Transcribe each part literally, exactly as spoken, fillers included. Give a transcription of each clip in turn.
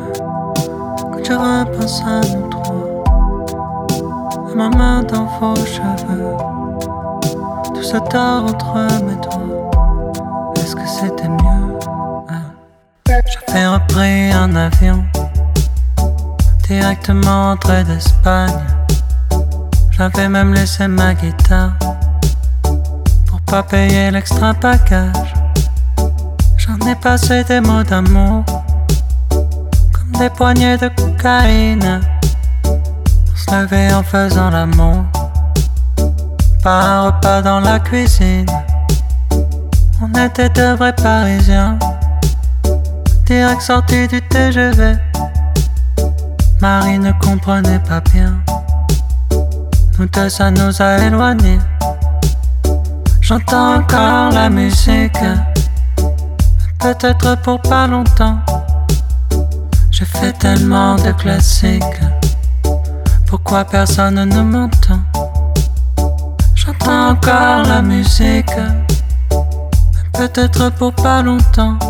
Quand je repense à nous trois, à ma main dans vos cheveux, tout ça dort entre mes doigts. Est-ce que c'était mieux? Hein? J'avais repris un avion directement entré d'Espagne. J'avais même laissé ma guitare pour pas payer l'extra bagage. J'en ai passé des mots d'amour comme des poignées de cocaïne. On se levait en faisant l'amour, pas un repas dans la cuisine. On était deux vrais Parisiens, direct sortis du T G V. Marie ne comprenait pas bien, nous deux ça nous a éloignés. J'entends encore la musique, peut-être pour pas longtemps. J'ai fait tellement de classiques, pourquoi personne ne m'entend? J'entends encore la musique, peut-être pour pas longtemps.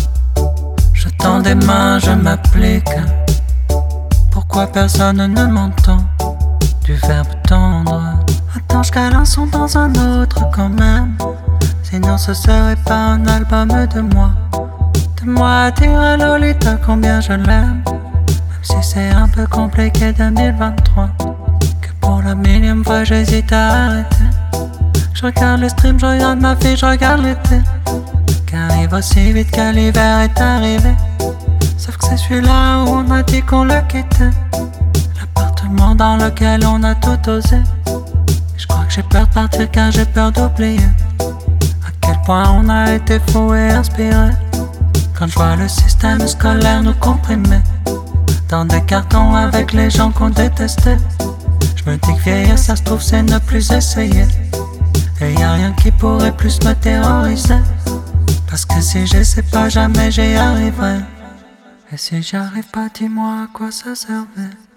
Je tends des mains, je m'applique, pourquoi personne ne m'entend? Du verbe tendre. Attends, je cale un son dans un autre quand même, sinon ce serait pas un album de moi. De moi à dire à Lolita combien je l'aime, même si c'est un peu compliqué deux mille vingt-trois. Que pour la millième fois j'hésite à arrêter. Je regarde le stream, je regarde ma fille, je regarde l'été qui arrive aussi vite que l'hiver est arrivé. Sauf que c'est celui-là où on a dit qu'on le quittait, l'appartement dans lequel on a tout osé. Je crois que j'ai peur de partir car j'ai peur d'oublier à quel point on a été fou et inspiré. Quand je vois le système scolaire nous comprimer dans des cartons avec les gens qu'on détestait, je me dis que vieillir ça se trouve c'est ne plus essayer. Et y'a rien qui pourrait plus me terroriser, parce que si j'essaie pas jamais j'y arriverai. Et si j'y arrive pas, dis-moi à quoi ça servait.